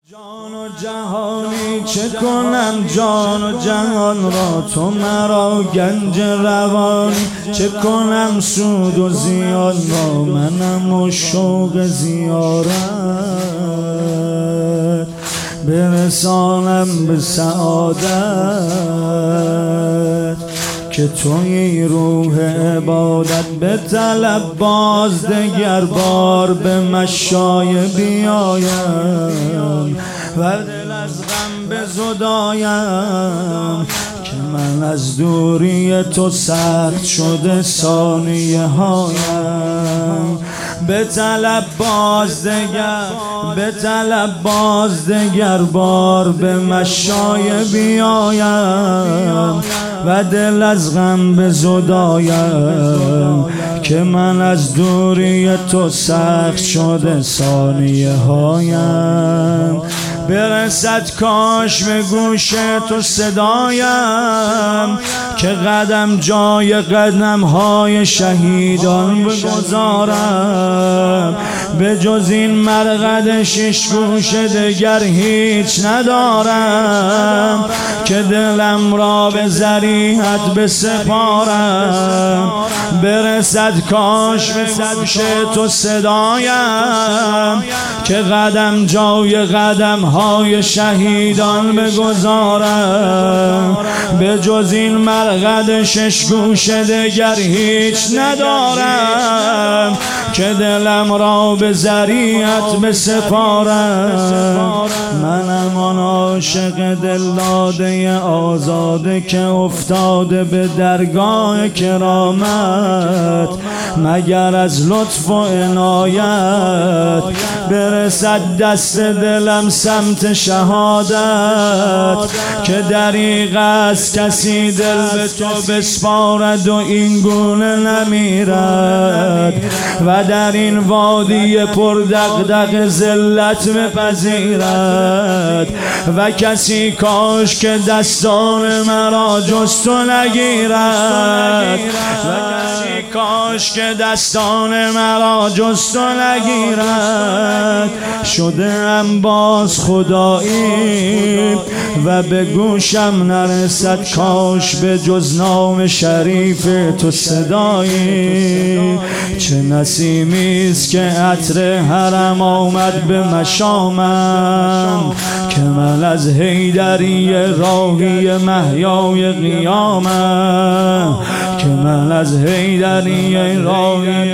جان و جهانی چه کنم جان و جهان را، تو مرا گنج روانی چه کنم سود و زیان را، منم و شوق زیارت برسانم به سعادت، که توی روح عبادت به طلب باز دگر بار به مشای بیایم و دل از غم بزدایم، که من از دوری تو سخت شده ثانیه هایم، به طلب باز دگر بار به مشای بیایم و دل از غم بزدایم، که من از دوری تو سخت شده ثانیه هایم، برسد کاش به گوش تو صدایم، که قدم جای قدم های شهیدان بگذارم، به جز این مرقد شش گوش دگر هیچ ندارم، که دلم را به ذریحت بسپارم، برسد کاش به گوش تو صدایم، که قدم جای قدم های شهیدان بگذارم، به جز این مرقد شش گوش دگر هیچ ندارم، که دلم را به ذریعت بسپارم، منم آن عاشق دلداده آزاده که افتاده به درگاه کرامت، مگر از لطف و عنایت برسد دست دلم سمت شهادت، که دریغ از کسی دل به تو بسپارد و این گونه نمیرد، و در این وادی پر دغدغه ذلت بپذیرد، و کسی کاش که دستان مرا جز تو نگیرد، و کسی کاش که دستان مرا جز تو نگیرد، شده ام باز خدایی و به گوشم نرسد کاش به جز نام شریف تو صدایی، چه نسیمیست که عطر حرم آمد به مشامم، که من از حیدری راهی محیای قیامم، که من از حیدری راهی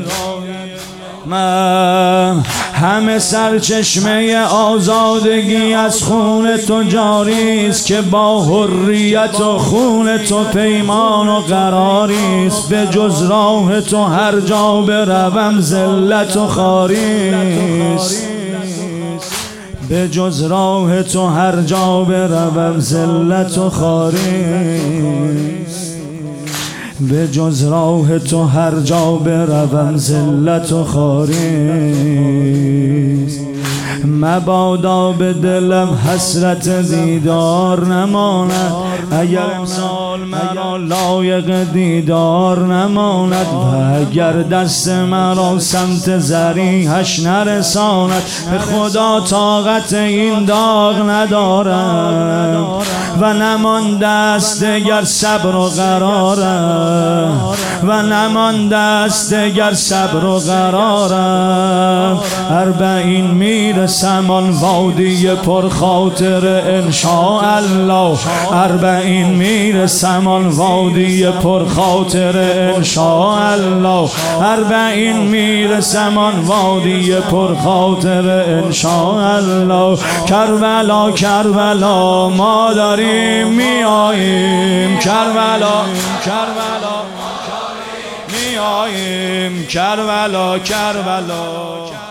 من همه سرچشمه آزادگی از خون تو جاریست، که با حریت و خون تو پیمان و قراریست، به جز راه تو هر جا بروم ذلت و خواریست، به جز راه تو هر جا بروم ذلت و خواریست، به جز راه تو هر جا بروم ذلت و خواریست، مبادا به دلم حسرت دیدار نماند، اگر امسال مرا لایق دیدار نماند، و اگر دست مرا سمت ذریحش نرساند، به خدا طاقت این داغ ندارم و نمانده است دگر صبر و قرارم، و نمانده است دگر صبر و قرارم، اربعین میرسم آن وادی پر خاطر انشاءالله، اربعین میرسم آن وادی پر خاطر انشاءالله، اربعین میرسم آن وادی پر خاطر انشاءالله، کربلا کربلا ما داریم میاییم، کربلا کربلا میاییم، کربلا کربلا